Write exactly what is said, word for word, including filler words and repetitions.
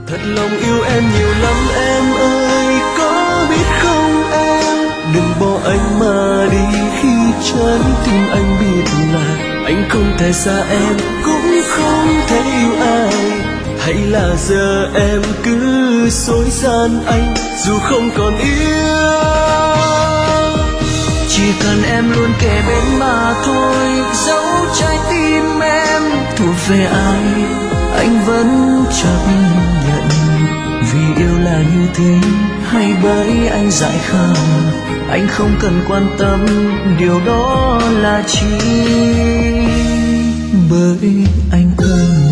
Thật lòng yêu em nhiều lắm em ơi, có biết không em? Đừng bỏ anh mà đi khi trái tim anh biết là anh không thể xa em, cũng không thể yêu ai. Hay là giờ em cứ dối gian anh dù không còn yêu. Chỉ cần em luôn kề bên mà thôi, dẫu trái tim em thuộc về ai anh vẫn chấp nhận. Vì yêu là như thế hay bởi anh dại khờ, anh không cần quan tâm điều đó là chi, bởi anh cần